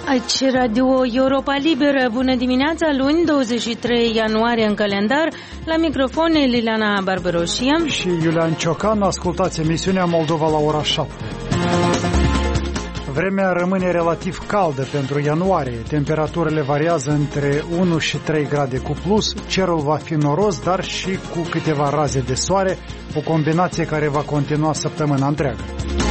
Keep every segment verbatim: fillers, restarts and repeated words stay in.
Aici Radio Europa Liberă. Bună dimineața, luni, douăzeci și trei ianuarie în calendar. La microfon Liliana Barbaroșie și Iulian Ciocan. Ascultați emisiunea Moldova la ora șapte. Vremea rămâne relativ caldă pentru ianuarie. Temperaturile variază între unu și trei grade cu plus. Cerul va fi noros, dar și cu câteva raze de soare, o combinație care va continua săptămâna întreagă.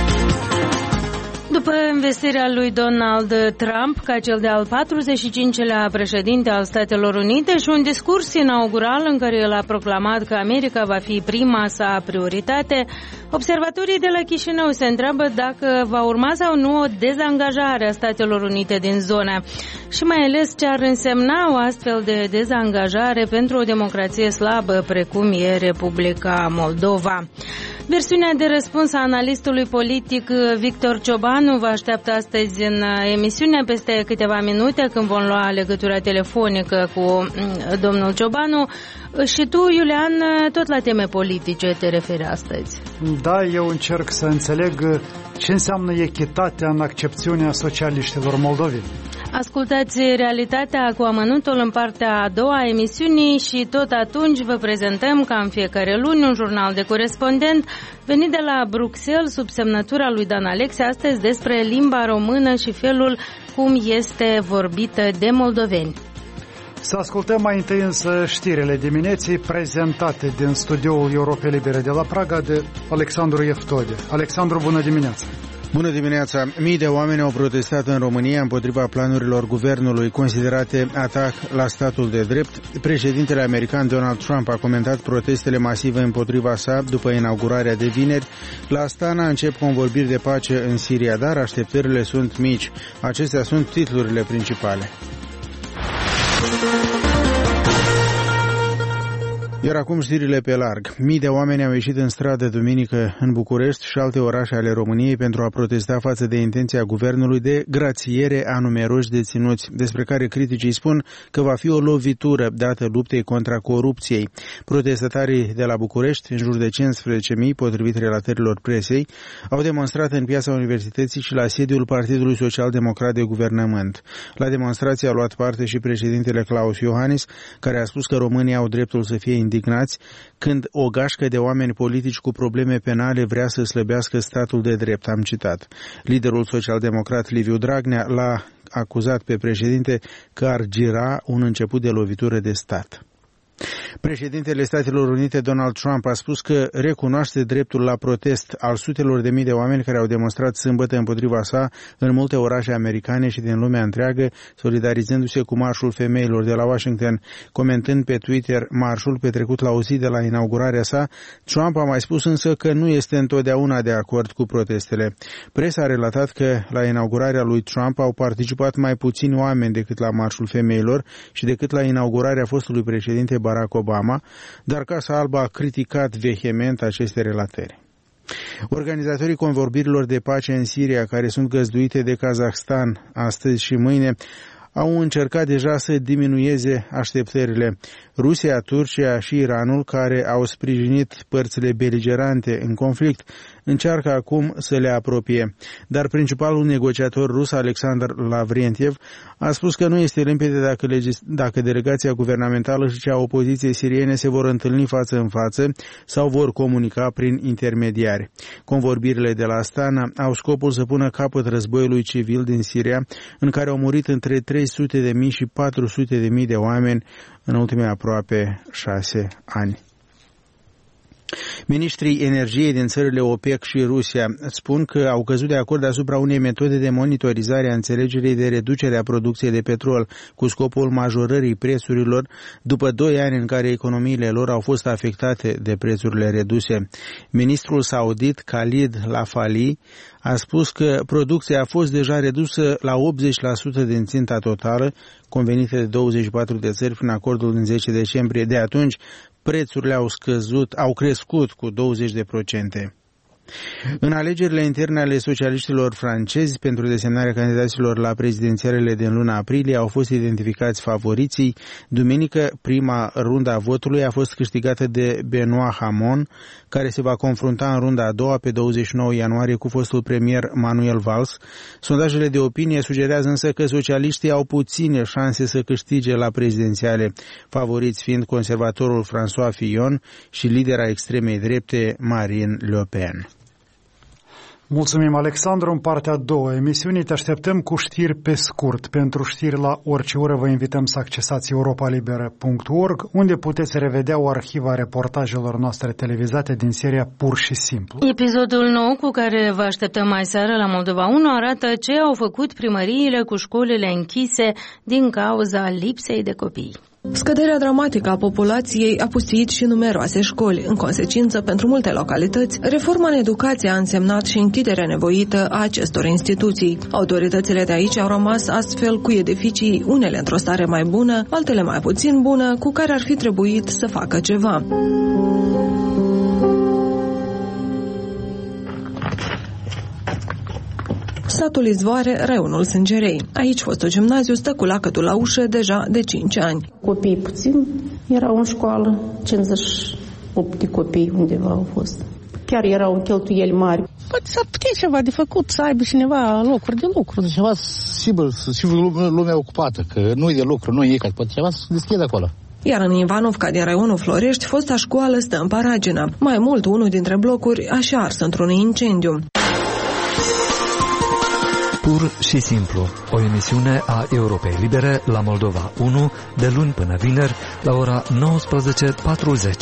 După investirea lui Donald Trump ca cel de-al patruzeci și cincilea președinte al Statelor Unite și un discurs inaugural în care el a proclamat că America va fi prima sa prioritate, observatorii de la Chișinău se întreabă dacă va urma sau nu o dezangajare a Statelor Unite din zonă și mai ales ce ar însemna o astfel de dezangajare pentru o democrație slabă precum e Republica Moldova. Versiunea de răspuns a analistului politic Victor Ciobanu vă așteaptă astăzi în emisiune peste câteva minute când vom lua legătura telefonică cu domnul Ciobanu. Și tu, Iulian, tot la teme politice te referi astăzi. Da, eu încerc să înțeleg ce înseamnă echitatea în accepțiunea socialiștilor moldoveni. Ascultați Realitatea cu amănuntul în partea a doua a emisiunii și tot atunci vă prezentăm ca în fiecare luni un jurnal de corespondent venit de la Bruxelles sub semnătura lui Dan Alexe, astăzi despre limba română și felul cum este vorbită de moldoveni. Să ascultăm mai întâi însă știrile dimineții prezentate din studioul Europei Libere de la Praga de Alexandru Eftode. Alexandru, bună dimineața! Bună dimineața! Mii de oameni au protestat în România împotriva planurilor guvernului considerate atac la statul de drept. Președintele american Donald Trump a comentat protestele masive împotriva sa după inaugurarea de vineri. La Astana încep convorbiri de pace în Siria, dar așteptările sunt mici. Acestea sunt titlurile principale. Iar acum știrile pe larg. Mii de oameni au ieșit în stradă duminică în București și alte orașe ale României pentru a protesta față de intenția guvernului de grațiere a numeroși deținuți, despre care criticii spun că va fi o lovitură dată luptei contra corupției. Protestatarii de la București, în jur de cincisprezece mii, potrivit relatărilor presei, au demonstrat în Piața Universității și la sediul Partidului Social-Democrat de Guvernământ. La demonstrație a luat parte și președintele Klaus Iohannis, care a spus că românii au dreptul să fie indignați când o gașcă de oameni politici cu probleme penale vrea să slăbească statul de drept, am citat. Liderul social-democrat Liviu Dragnea l-a acuzat pe președinte că ar gira un început de lovitură de stat. Președintele Statelor Unite Donald Trump a spus că recunoaște dreptul la protest al sutelor de mii de oameni care au demonstrat sâmbătă împotriva sa în multe orașe americane și din lumea întreagă, solidarizându-se cu marșul femeilor de la Washington. Comentând pe Twitter marșul petrecut la o zi de la inaugurarea sa, Trump a mai spus însă că nu este întotdeauna de acord cu protestele. Presa a relatat că la inaugurarea lui Trump au participat mai puțini oameni decât la marșul femeilor și decât la inaugurarea fostului președinte Barack Obama, dar Casa Albă a criticat vehement aceste relatări. Organizatorii convorbirilor de pace în Siria, care sunt găzduite de Kazahstan astăzi și mâine, au încercat deja să diminueze așteptările. Rusia, Turcia și Iranul, care au sprijinit părțile beligerante în conflict, încearcă acum să le apropie. Dar principalul negociator rus, Alexander Lavrentiev, a spus că nu este limpede dacă, legis- dacă delegația guvernamentală și cea a opoziției siriene se vor întâlni față în față sau vor comunica prin intermediari. Convorbirile de la Astana au scopul să pună capăt războiului civil din Siria, în care au murit între trei sute de mii și patru sute de mii de oameni în ultimii aproape șase ani. Ministrii energiei din țările OPEC și Rusia spun că au căzut de acord asupra unei metode de monitorizare a înțelegerii de reducere a producției de petrol cu scopul majorării prețurilor după doi ani în care economiile lor au fost afectate de prețurile reduse. Ministrul saudit Khalid Al-Falih a spus că producția a fost deja redusă la optzeci la sută din ținta totală, convenită de douăzeci și patru de țări prin acordul din zece decembrie. De atunci, prețurile au scăzut, au crescut cu douăzeci de procente. În alegerile interne ale socialiștilor francezi pentru desemnarea candidaților la prezidențialele din luna aprilie au fost identificați favoriții. Duminică, prima rundă a votului a fost câștigată de Benoît Hamon, care se va confrunta în runda a doua pe douăzeci și nouă ianuarie cu fostul premier Manuel Valls. Sondajele de opinie sugerează însă că socialiștii au puține șanse să câștige la prezidențiale, favoriți fiind conservatorul François Fillon și lidera extremei drepte Marine Le Pen. Mulțumim, Alexandru. În partea a doua emisiunii te așteptăm cu știri pe scurt. Pentru știri la orice oră vă invităm să accesați europa liberă punct org, unde puteți revedea o arhivă a reportajelor noastre televizate din seria Pur și Simplu. Episodul nou cu care vă așteptăm mai seară la Moldova unu arată ce au făcut primăriile cu școlile închise din cauza lipsei de copii. Scăderea dramatică a populației a pustiit și numeroase școli. În consecință, pentru multe localități, reforma în educație a însemnat și închiderea nevoită a acestor instituții. Autoritățile de aici au rămas astfel cu edificii, unele într-o stare mai bună, altele mai puțin bună, cu care ar fi trebuit să facă ceva. Satul Izvoare, raionul Sângerei. Aici fostul gimnaziu stă cu lacătul la ușă deja de cinci ani. Copii puțin erau în școală, cincizeci și opt de copii undeva au fost. Chiar erau cheltuieli mari. Poate s-ar putea ceva de făcut, să aibă cineva locuri de lucru. Ceva, sigur, și lumea ocupată, că nu e de lucru, nu e ca poate ceva să deschide acolo. Iar în Ivanovca din raionul Florești, fosta școală stă în paragină. Mai mult, unul dintre blocuri a și ars într-un incendiu. Pur și simplu, o emisiune a Europei Libere la Moldova unu, de luni până vineri, la ora nouăsprezece patruzeci.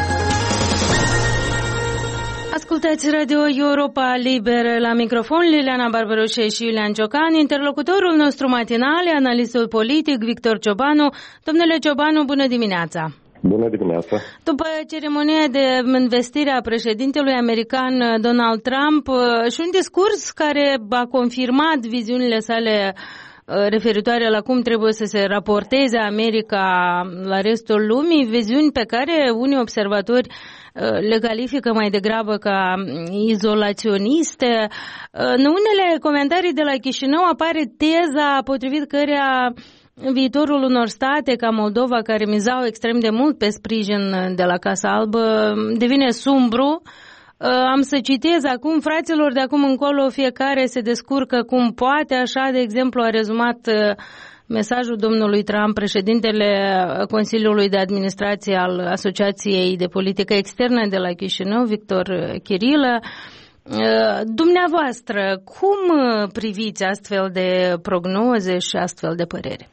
Ascultați Radio Europa Liberă, la microfon Liliana Barbaroșe și Iulian Ciocan, interlocutorul nostru matinal, analistul politic Victor Ciobanu. Domnule Ciobanu, bună dimineața! Bună dimineața! După ceremonia de investire a președintelui american Donald Trump și un discurs care a confirmat viziunile sale referitoare la cum trebuie să se raporteze America la restul lumii, viziuni pe care unii observatori le califică mai degrabă ca izolaționiste. În unele comentarii de la Chișinău apare teza potrivit căreia viitorul unor state ca Moldova, care mizau extrem de mult pe sprijin de la Casa Albă, devine sumbru. Am să citez acum: fraților, de acum încolo fiecare se descurcă cum poate. Așa, de exemplu, a rezumat mesajul domnului Trump, președintele Consiliului de Administrație al Asociației de Politică Externă de la Chișinău, Victor Chirilă. Dumneavoastră, cum priviți astfel de prognoze și astfel de părere?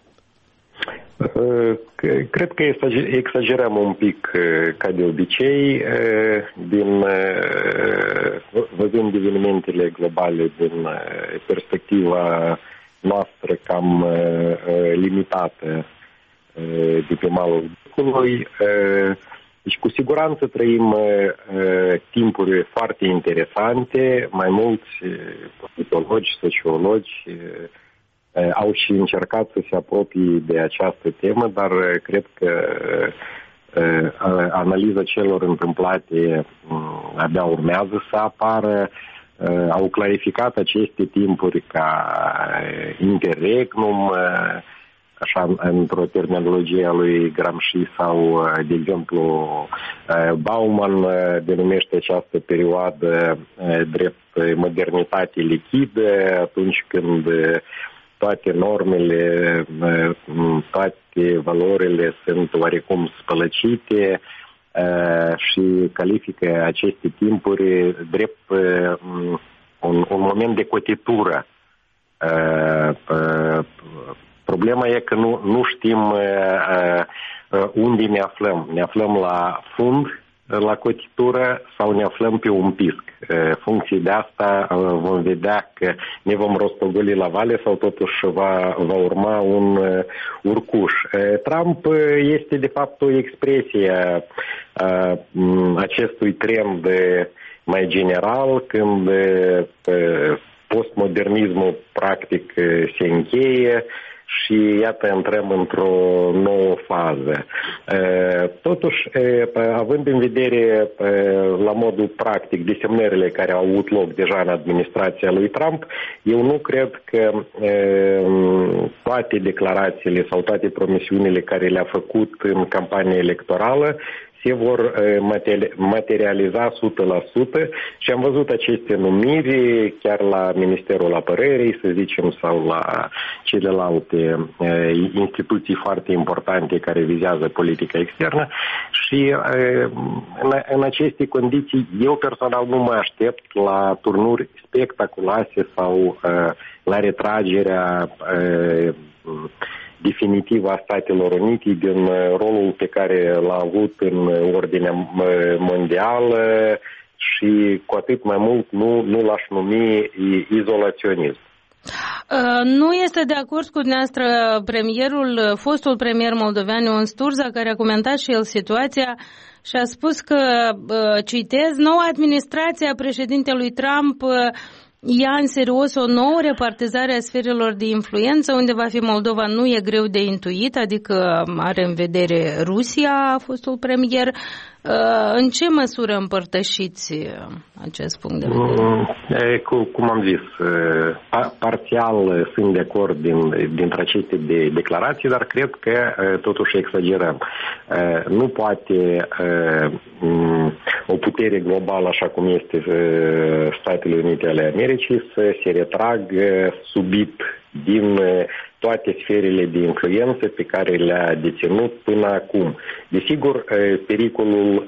Cred că exagerăm un pic, ca de obicei, din, văzând evenimentele globale din perspectiva noastră cam limitată de pe malul lucrului. Deci cu siguranță trăim timpuri foarte interesante, mai mulți politologi, sociologi au și încercat să se apropie de această temă, dar cred că analiza celor întâmplate abia urmează să apară. Au clarificat aceste timpuri ca interregnum, așa, într-o terminologie a lui Gramsci, sau, de exemplu, Bauman denumește această perioadă drept modernitate lichidă, atunci când toate normele, toate valorile sunt oarecum spălăcite, și califică aceste timpuri drept un, un moment de cotitură. Problema e că nu, nu știm unde ne aflăm. Ne aflăm la fund, la cotitură, sau ne aflăm pe un pisc. Funcție de asta vom vedea că ne vom rostogoli la vale sau totuși va, va urma un urcuș. Trump este de fapt o expresie a acestui trend mai general, când postmodernismul practic se încheie, și iată intrăm într-o nouă fază. Totuși, având în vedere la modul practic desemnările care au avut loc deja în administrația lui Trump, eu nu cred că toate declarațiile sau toate promisiunile care le-a făcut în campania electorală se vor materializa o sută la sută și am văzut aceste numiri chiar la Ministerul Apărării, să zicem, sau la celelalte instituții foarte importante care vizează politica externă și în aceste condiții eu personal nu mă aștept la turnuri spectaculoase sau la retragerea definitiv a Statelor Unite din rolul pe care l-a avut în ordinea mondială și cu atât mai mult nu, nu l-aș numi izolaționism. Nu este de acord cu dumneavoastră premierul, fostul premier moldovean Ion Sturza, care a comentat și el situația și a spus că, citez, noua administrație a președintelui Trump ia în serios o nouă repartizare a sferelor de influență, unde va fi Moldova nu e greu de intuit, adică are în vedere Rusia, a fostul premier. În ce măsură împărtășiți acest punct de vedere? Cum am zis, parțial sunt de acord din, dintre aceste de declarații, dar cred că totuși exagerăm. Nu poate o putere globală, așa cum este Statele Unite ale Americii, să se retragă subit din toate sferele de influență pe care le-a deținut până acum. Desigur, pericolul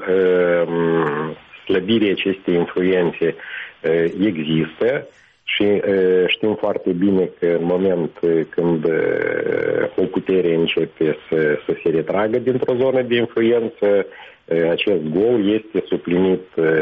slăbirii acestei influențe există și știm foarte bine că în moment când o putere începe să, să se retragă dintr-o zonă de influență, acest gol este suplinit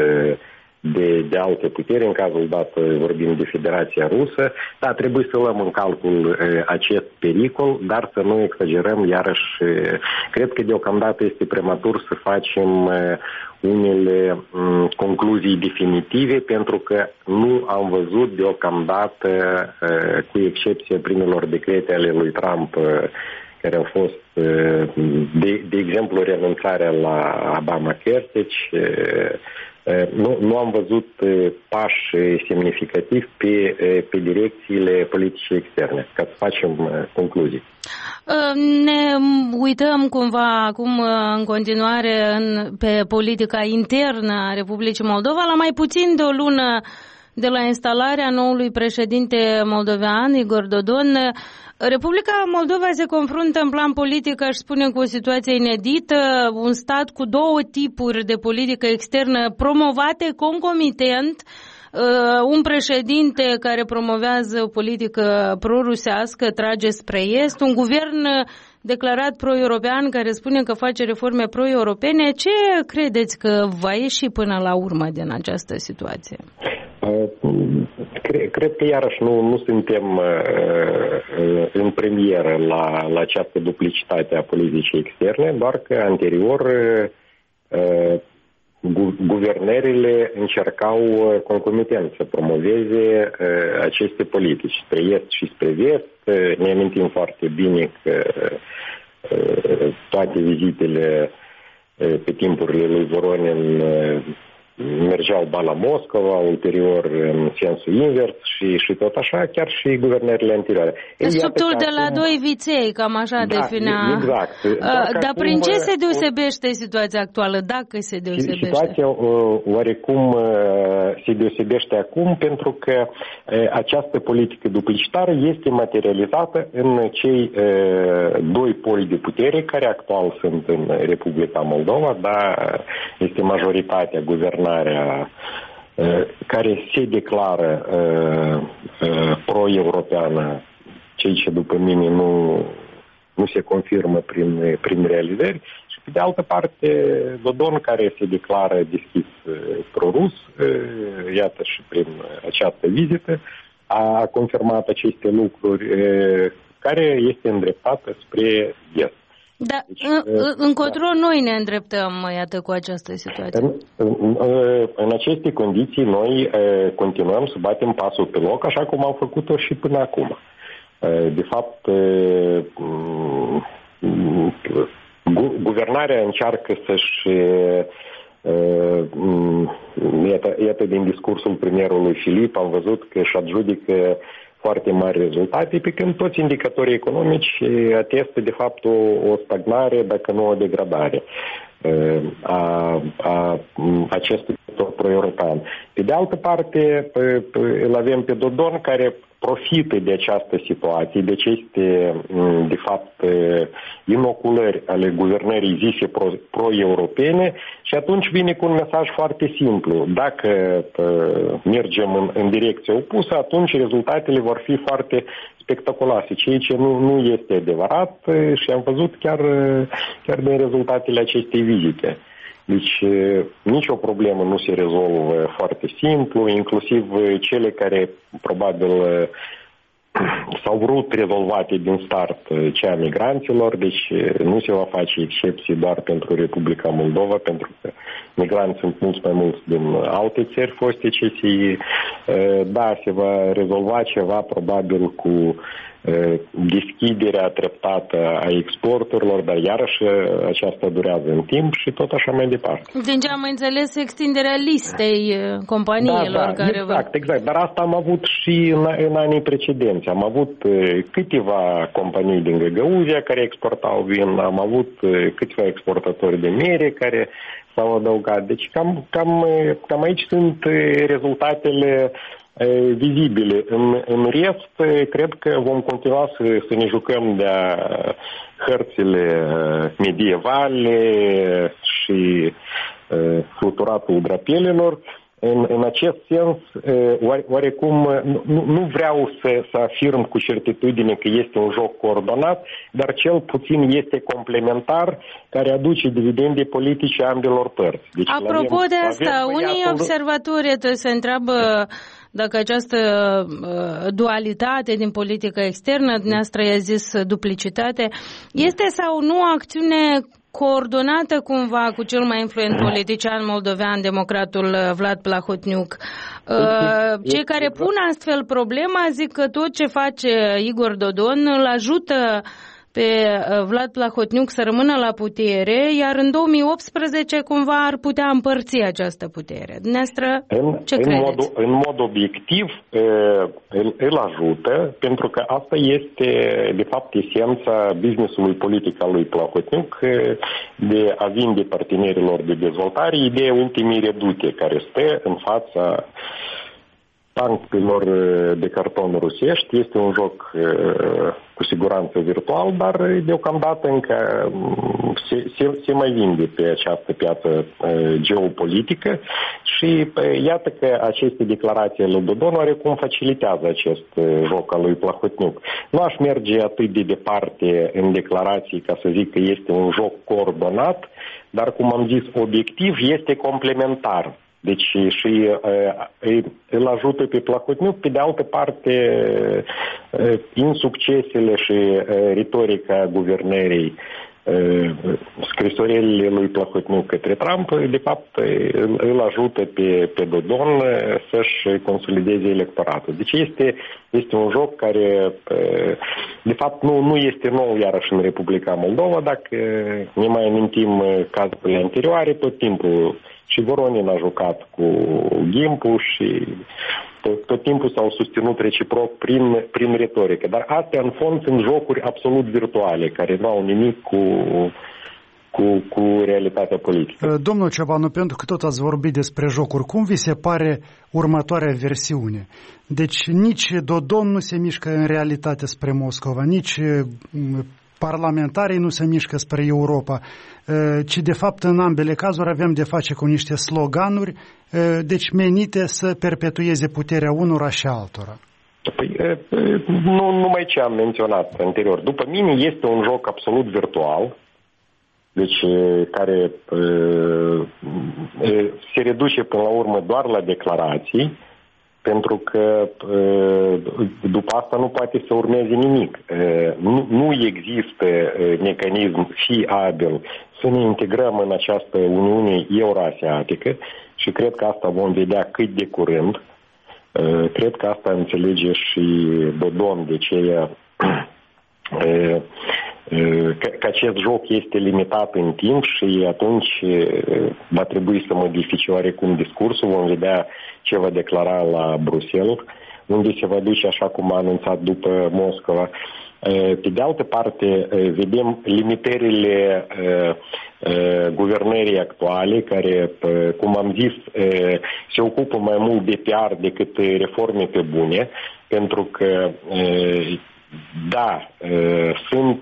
De, de alte puteri, în cazul dat vorbim de Federația Rusă, dar trebuie să luăm în calcul uh, acest pericol, dar să nu exagerăm, iarăși, uh, cred că deocamdată este prematur să facem uh, unele um, concluzii definitive, pentru că nu am văzut deocamdată, uh, cu excepția primelor decrete ale lui Trump, uh, care au fost, uh, de, de exemplu, renunțarea la Obamacare, deci uh, Nu, nu am văzut pași semnificativi pe, pe direcțiile politice externe, ca să facem concluzii. Ne uităm cumva acum în continuare în, pe politica internă a Republicii Moldova. La mai puțin de o lună de la instalarea noului președinte moldovean, Igor Dodon, Republica Moldova se confruntă în plan politic, aș spune, cu o situație inedită, un stat cu două tipuri de politică externă promovate concomitent, un președinte care promovează o politică pro-rusească, trage spre est, un guvern declarat pro-european care spune că face reforme pro-europene. Ce credeți că va ieși până la urmă din această situație? Cred, cred că iarăși nu, nu suntem uh, în premieră la, la această duplicitate a politicii externe, doar că anterior uh, gu, guvernările încercau concomitent să promoveze uh, aceste politici spre est și spre vest. Uh, ne amintim foarte bine că uh, toate vizitele uh, pe timpurile lui Voronin uh, mergeau ba la Moscova, ulterior în sensul invers și, și tot așa, chiar și guvernările anterioare. Subtul de la acum... doi viței, cam așa da, definea. Exact. Uh, dar prin ce se deosebește situația actuală, dacă se deosebește? Situația uh, oarecum uh, se deosebește acum pentru că uh, această politică duplicitară este materializată în cei uh, doi poli de putere care actual sunt în Republica Moldova, dar este majoritatea guvernării care se declară uh, uh, pro-europeană, cei ce după mine nu, nu se confirmă prin, prin realizări, și pe de altă parte Dodon, care se declară deschis uh, pro-rus, uh, iată și prin această vizită, a confirmat aceste lucruri, uh, care este îndreptată spre est. Da, deci, încotro da. Noi ne îndreptăm, iată, cu această situație. În, în, în aceste condiții, noi continuăm să batem pasul pe loc, așa cum am făcut-o și până acum. De fapt, guvernarea încearcă să-și, iată, iată din discursul premierului Filip, am văzut că își adjudică foarte mari rezultate, pe când toți indicatorii economici atestă de fapt o, o stagnare, dacă nu o degradare a, a acestui sector pro-european. Pe de altă parte, îl avem pe Dodon, care profită de această situație, de aceste, de fapt, inoculări ale guvernării zise pro, pro-europene și atunci vine cu un mesaj foarte simplu. Dacă mergem în, în direcția opusă, atunci rezultatele vor fi foarte spectaculoase, ceea ce nu, nu este adevărat și am văzut chiar, chiar din rezultatele acestei vizite. Deci nicio problemă nu se rezolvă foarte simplu, inclusiv cele care probabil s-au vrut rezolvate din start, cea a migranților, deci nu se va face excepție doar pentru Republica Moldova, pentru că migranți sunt mulți mai mulți din alte țări foste C S I. Da, se va rezolva ceva probabil cu deschiderea treptată a exporturilor, dar iarăși aceasta durează în timp și tot așa mai departe. Din ce am înțeles, extinderea listei companiilor. Da, da, care exact, vă... exact. Dar asta am avut și în, în anii precedenți. Am avut câteva companii din Găgăuzia care exportau vin, am avut câțiva exportatori de mere care s-au adăugat. Deci cam, cam, cam aici sunt rezultatele vizibile. În, în rest, cred că vom continua să, să ne jucăm de hărțile medievale și fluturatul drapelelor. În, în acest sens, oare, oarecum, nu, nu vreau să, să afirm cu certitudine că este un joc coordonat, dar cel puțin este complementar, care aduce dividende politice ambelor părți. Deci, apropo avem, de asta, avem unii băiatul... observatori se întreabă dacă această dualitate din politica externă, dumneavoastră i-a zis duplicitate, este sau nu o acțiune coordonată cumva cu cel mai influent politician moldovean, democratul Vlad Plahotniuc. Cei care pun astfel problema zic că tot ce face Igor Dodon îl ajută pe Vlad Plahotniuc să rămână la putere, iar în două mii optsprezece cumva ar putea împărți această putere. Dumneavoastră, ce în, credeți? Mod, în mod obiectiv îl, îl ajută, pentru că asta este de fapt esența business-ului politic al lui Plahotniuc, de a vinde partenerilor de dezvoltare ideea ultimii redute care stă în fața tancurilor de carton rusești. Este un joc cu siguranță virtual, dar deocamdată încă se, se, se mai vinde pe această piață geopolitică și iată că aceste declarații ale lui Dodon oarecum facilitează acest joc al lui Plahotniuc. Nu aș merge atât de departe în declarații ca să zic că este un joc coordonat, dar cum am zis, obiectiv este complementar. Deci și uh, îl ajută pe Plahotniuc, pe de altă parte, uh, insuccesele și uh, retorica guvernării, uh, scrisorile lui Plahotniuc către Trump, de fapt îl, îl ajută pe, pe Dodon să-și consolideze electoratul. Deci este, este un joc care, uh, de fapt, nu, nu este nou iarăși în Republica Moldova. Dacă ne mai amintim cazurile anterioare, tot timpul și Voronin a jucat cu Gimpu și tot, tot timpul s-au susținut reciproc prin, prin retorică. Dar astea, în fond, sunt jocuri absolut virtuale, care nu au nimic cu, cu, cu realitatea politică. Domnul Ciobanu, pentru că tot ați vorbit despre jocuri, cum vi se pare următoarea versiune? Deci nici Dodon nu se mișcă în realitate spre Moscova, nici parlamentarii nu se mișcă spre Europa, ci de fapt în ambele cazuri avem de face cu niște sloganuri, deci menite să perpetueze puterea unora și altora. Păi, nu numai ce am menționat anterior. După mine este un joc absolut virtual, deci care se reduce până la urmă doar la declarații, pentru că după asta nu poate să urmeze nimic. Nu, nu există mecanism fiabil să ne integrăm în această Uniune Euroasiatică și cred că asta vom vedea cât de curând. Cred că asta înțelege și Dodon, de ce că, că acest joc este limitat în timp și atunci va trebui să modifice oarecum discursul. Vom vedea ce va declara la Bruxelles, unde se va duce așa cum a anunțat după Moscova. Pe de altă parte, vedem limitările guvernării actuale, care, cum am zis, se ocupă mai mult de P R decât reforme pe bune, pentru că, da, sunt,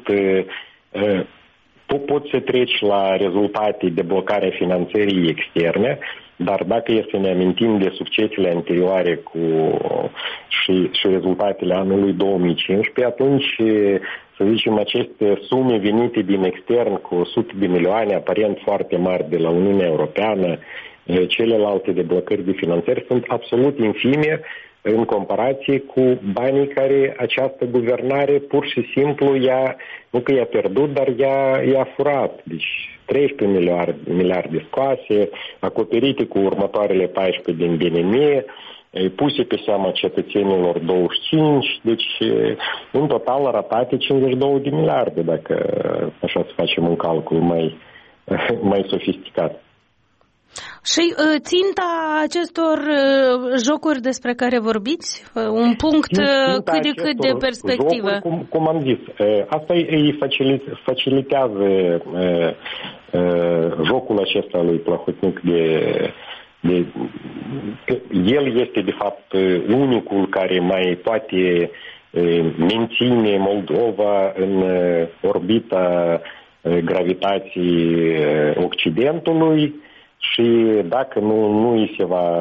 pot să treci la rezultate de blocare a finanțării externe, dar dacă e să ne amintim de succesele anterioare cu, și, și rezultatele anului două mii cincisprezece, atunci, să zicem, aceste sume venite din extern cu o sută de milioane, aparent foarte mari de la Uniunea Europeană, celelalte deblocări de finanțări sunt absolut infime în comparație cu banii care această guvernare pur și simplu i-a, nu că i-a pierdut, dar i-a, i-a furat. Deci treisprezece miliarde, miliarde scoase, acoperite cu următoarele paisprezece din B N M, puse pe seama cetățenilor douăzeci și cinci, deci în total ratate cincizeci și două de miliarde, dacă așa să facem un calcul mai, mai sofisticat. Și uh, ținta acestor uh, jocuri despre care vorbiți? Uh, un punct uh, cât de cât de perspectivă. Jocuri, cum, cum am zis, uh, asta îi facilitează uh, uh, jocul acesta lui Plahotniuc de, de... El este, de fapt, unicul care mai poate uh, menține Moldova în uh, orbita uh, gravitației uh, Occidentului. Și dacă nu, nu îi se va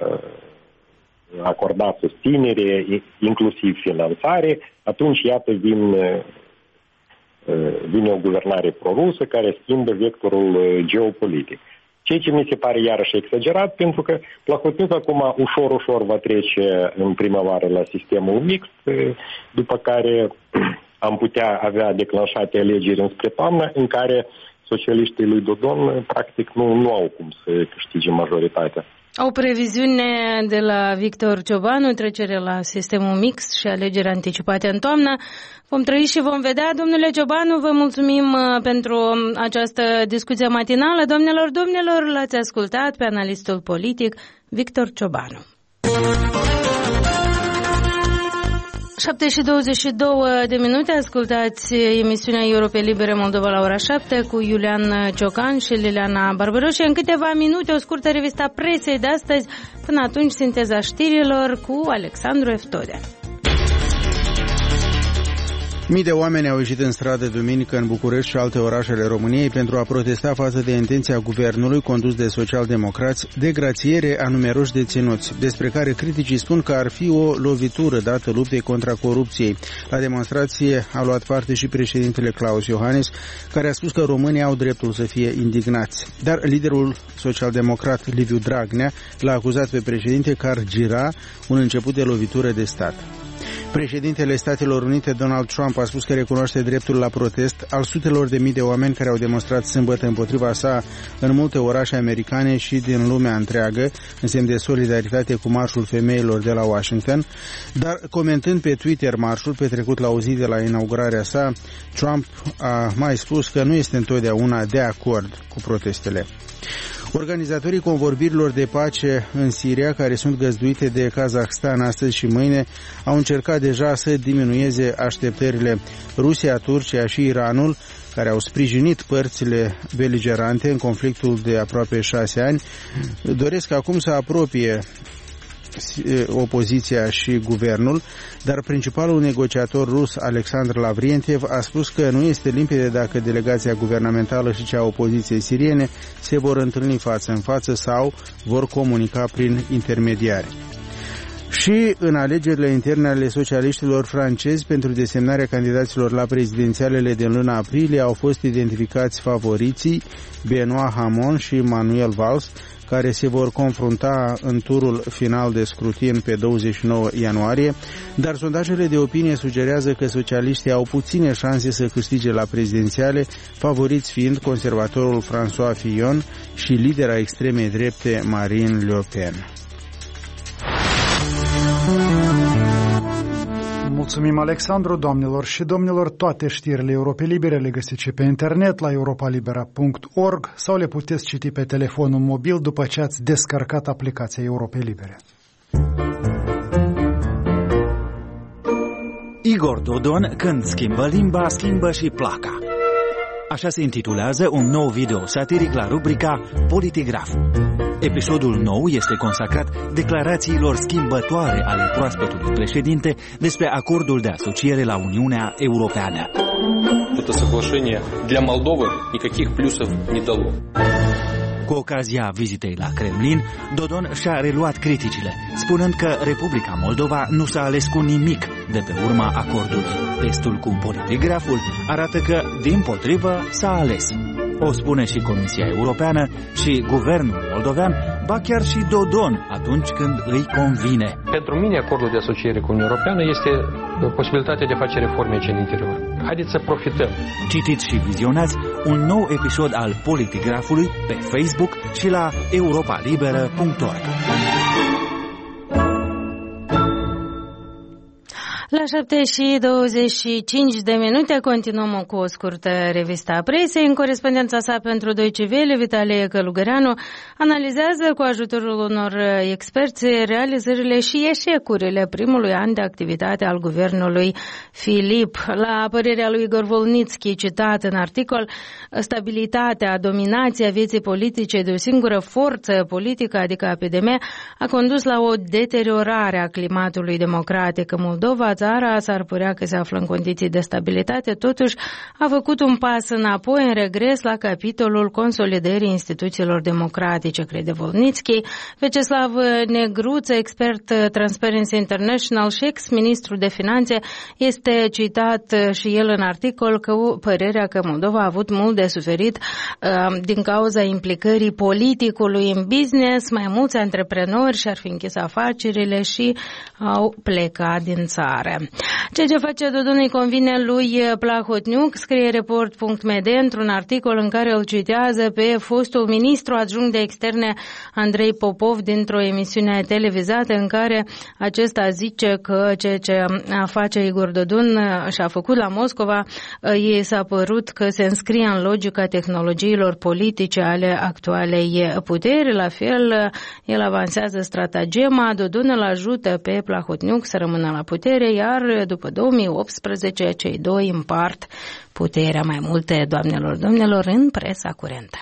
acorda susținere, inclusiv finanțare, atunci, iată, vine, vine o guvernare prorusă care schimbă vectorul geopolitic. Ceea ce mi se pare iarăși exagerat, pentru că Plahotniuc acum ușor, ușor va trece în primăvară la sistemul mixt, după care am putea avea declanșate alegeri înspre toamnă, în care socialiștii lui Dodon, practic, nu, nu au cum să câștige majoritatea. Au previziune de la Victor Ciobanu, trecere la sistemul mix și alegeri anticipate în toamnă. Vom trăi și vom vedea. Domnule Ciobanu, vă mulțumim pentru această discuție matinală. Domnilor, domnilor, l-ați ascultat pe analistul politic Victor Ciobanu. șapte și douăzeci și două de minute, ascultați emisiunea Europe Libere Moldova la ora șapte cu Iulian Ciocan și Liliana Barbaroșe. În câteva minute, o scurtă revista presei de astăzi. Până atunci, sinteza știrilor cu Alexandru Eftodea. Mii de oameni au ieșit în stradă duminică în București și alte orașe ale României pentru a protesta față de intenția guvernului condus de socialdemocrați de grațiere a numeroși deținuți, despre care criticii spun că ar fi o lovitură dată luptei contra corupției. La demonstrație a luat parte și președintele Claus Iohannis, care a spus că românii au dreptul să fie indignați. Dar liderul socialdemocrat Liviu Dragnea l-a acuzat pe președinte că ar gira un început de lovitură de stat. Președintele Statelor Unite, Donald Trump, a spus că recunoaște dreptul la protest al sutelor de mii de oameni care au demonstrat sâmbătă împotriva sa în multe orașe americane și din lumea întreagă, în semn de solidaritate cu marșul femeilor de la Washington, dar comentând pe Twitter marșul petrecut la o zi de la inaugurarea sa, Trump a mai spus că nu este întotdeauna de acord cu protestele. Organizatorii convorbirilor de pace în Siria, care sunt găzduite de Kazahstan astăzi și mâine, au încercat deja să diminueze așteptările. Rusia, Turcia și Iranul, care au sprijinit părțile beligerante în conflictul de aproape șase ani, doresc acum să apropie opoziția și guvernul, dar principalul negociator rus, Alexandr Lavrentiev, a spus că nu este limpede dacă delegația guvernamentală și cea a opoziției siriene se vor întâlni față în față sau vor comunica prin intermediari. Și în alegerile interne ale socialiștilor francezi pentru desemnarea candidaților la prezidențialele din luna aprilie au fost identificați favoriții Benoît Hamon și Manuel Valls, care se vor confrunta în turul final de scrutin pe douăzeci și nouă ianuarie, dar sondajele de opinie sugerează că socialiștii au puține șanse să câștige la prezidențiale, favoriți fiind conservatorul François Fillon și lidera extremei drepte Marine Le Pen. Mulțumim, Alexandru. Doamnelor și domnilor, toate știrile Europei Libere le găsiți pe internet la europa libera punct org sau le puteți citi pe telefonul mobil după ce ați descărcat aplicația Europei Libere. Igor Dodon, când schimbă limba, schimbă și placa. Așa se intitulează un nou video satiric la rubrica Politigraf. Episodul nou este consacrat declarațiilor schimbătoare ale proaspătului președinte despre acordul de asociere la Uniunea Europeană. Это соглашение для Молдовы никаких плюсов не дало. Cu ocazia vizitei la Kremlin, Dodon și-a reluat criticile, spunând că Republica Moldova nu s-a ales cu nimic de pe urma acordului. Testul cu Politigraful arată că, dimpotrivă, s-a ales. O spune și Comisia Europeană și Guvernul moldovean, ba chiar și Dodon atunci când îi convine. Pentru mine, acordul de asociere cu Uniunea Europeană este posibilitatea de a face reforme aici în interior. Haideți să profităm. Citiți și vizionați un nou episod al Politigrafului pe Facebook și la europa libera punct org. La șapte și douăzeci și cinci de minute continuăm cu o scurtă revistă a presei. În corespondența sa pentru Deutsche Welle, Vitalie Călugăreanu analizează cu ajutorul unor experți realizările și eșecurile primului an de activitate al guvernului Filip. La părerea lui Igor Volnitski, citat în articol, stabilitatea, dominația vieții politice de o singură forță politică, adică A P D M, a condus la o deteriorare a climatului democratic în Moldova. Țara s-ar părea că se află în condiții de stabilitate, totuși a făcut un pas înapoi în regres la capitolul consolidării instituțiilor democratice, crede Volnitski. Vyacheslav Negruță, expert Transparency International și ex-ministru de finanțe, este citat și el în articol că părerea că Moldova a avut mult de suferit uh, din cauza implicării politicului în business. Mai mulți antreprenori și-ar fi închis afacerile și au plecat din țară. Ceea ce face Dodon îi convine lui Plahotniuc, scrie report punct m d într-un articol în care îl citează pe fostul ministru adjunct de externe Andrei Popov dintr-o emisiune televizată în care acesta zice că ceea ce face Igor Dodon și-a făcut la Moscova, ei s-a părut că se înscrie în logica tehnologiilor politice ale actualei puteri. La fel, el avansează stratagema, Dodon îl ajută pe Plahotniuc să rămână la putere, iar după două mii optsprezece cei doi împart puterea. Mai multe, doamnelor, domnilor, în presa curentă.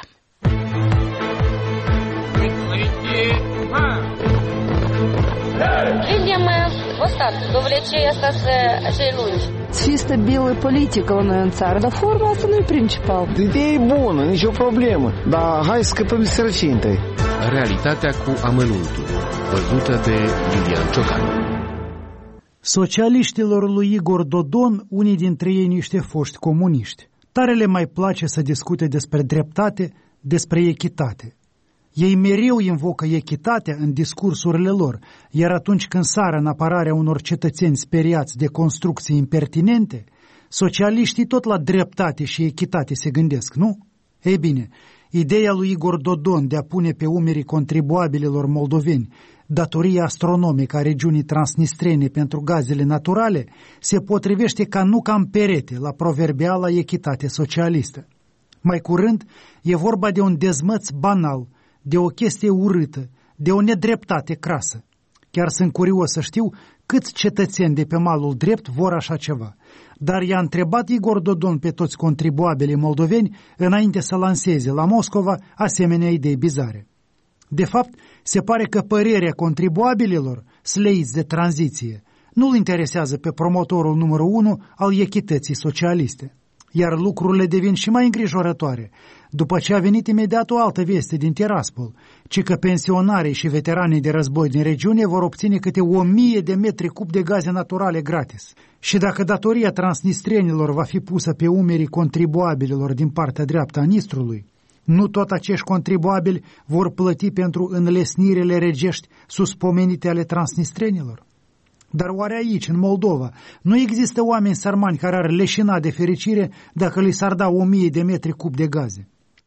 Видим остатки, довлечение остаться cei lungi. Să fie stabilă politică la noi în țară, dar forma asta nu e principal. Ideea e bună, nicio problemă, dar hai să scăpăm de sărăcie întâi. Realitatea cu amănuntul, văzută de Iulian Ciocan. Socialiștilor lui Igor Dodon, unii dintre ei niște foști comuniști, tare le mai place să discute despre dreptate, despre echitate. Ei mereu invocă echitatea în discursurile lor, iar atunci când sară în apărarea unor cetățeni speriați de construcții impertinente, socialiștii tot la dreptate și echitate se gândesc, nu? Ei bine, ideea lui Igor Dodon de a pune pe umerii contribuabililor moldoveni datoria astronomică a regiunii transnistrene pentru gazele naturale se potrivește ca nu cam perete la proverbiala echitate socialistă. Mai curând, e vorba de un dezmăț banal, de o chestie urâtă, de o nedreptate crasă. Chiar sunt curios să știu câți cetățeni de pe malul drept vor așa ceva. Dar i-a întrebat Igor Dodon pe toți contribuabilii moldoveni înainte să lanseze la Moscova asemenea idei bizare. De fapt, se pare că părerea contribuabililor, sleiți de tranziție, nu-l interesează pe promotorul numărul unu al echității socialiste. Iar lucrurile devin și mai îngrijorătoare, după ce a venit imediat o altă veste din Tiraspol, ci că pensionarii și veteranii de război din regiune vor obține câte o mie de metri cub de gaze naturale gratis. Și dacă datoria transnistrienilor va fi pusă pe umerii contribuabililor din partea dreaptă a Nistrului, nu tot acești contribuabili vor plăti pentru înlesnirile regești suspomenite ale transnistrienilor? Dar oare aici, în Moldova, nu există oameni sărmani care ar leșina de fericire dacă li s-ar da o mie de metri cub de gaze?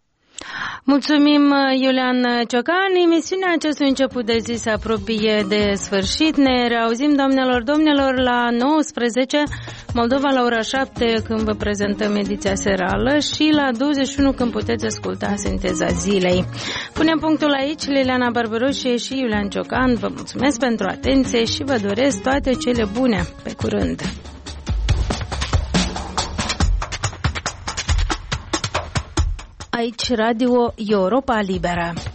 Mulțumim, Iulian Ciocan. Emisiunea acestui început de zi se apropie de sfârșit. Ne reauzim, doamnelor, domnilor, la nouăsprezece, Moldova la ora șapte, când vă prezentăm ediția serală, și la douăzeci și unu, când puteți asculta Sinteza Zilei. Punem punctul aici. Liliana Barbaroșie și Iulian Ciocan vă mulțumesc pentru atenție și vă doresc toate cele bune. Pe curând! Aici Radio Europa Liberă.